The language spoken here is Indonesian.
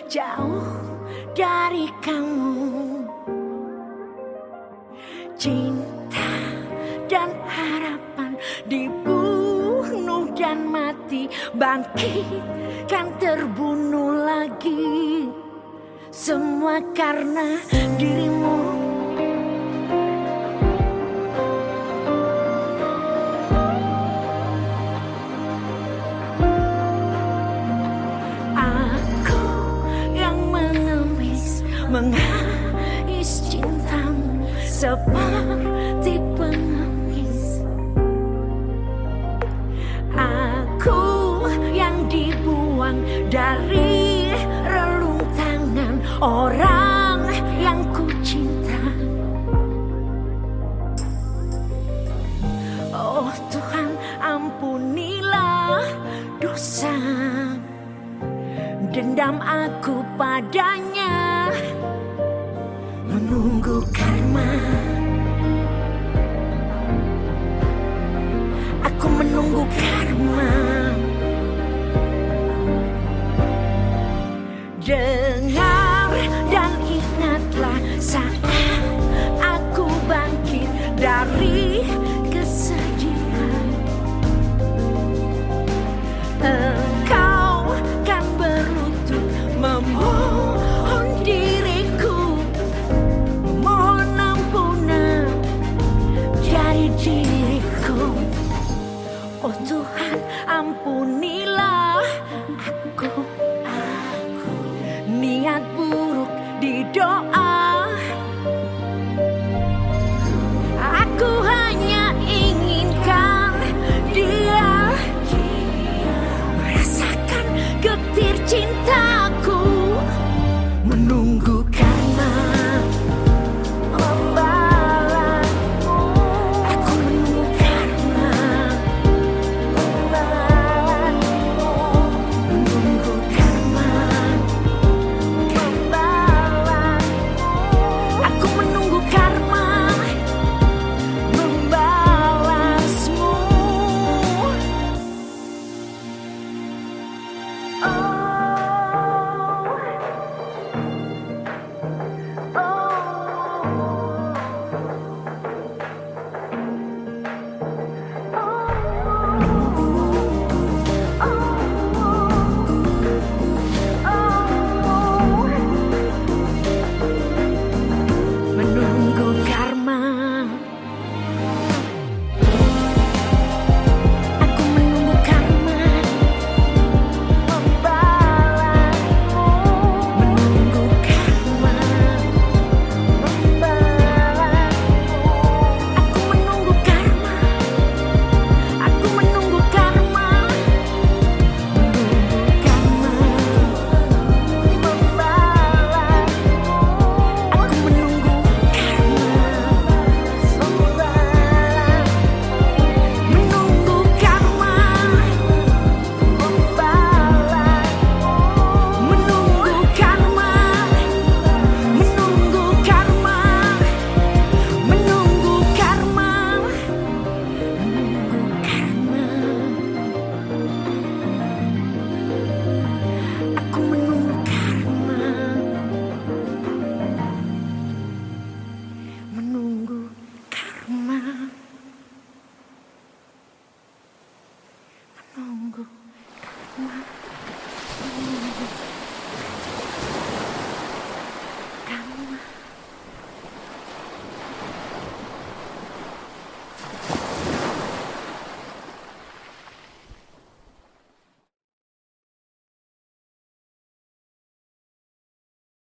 jauh dari kamu. Cinta dan harapan dibunuh dan mati, bangkit kan terbunuh lagi. Semua karena dirimu. Aku yang mengemis, mengais cintamu seperti pengemis. Aku yang dibuang dari relung tangan orang yang ku cinta. Oh Tuhan, ampunilah dosa, dendam aku padanya, menunggu karma. Aku menunggu karma. Dengar dan ingatlah saat aku bangkit dari kesedihan. Engkau kan berlutut memohon diriku, memohon ampunan dari diriku. Oh Tuhan, ampuni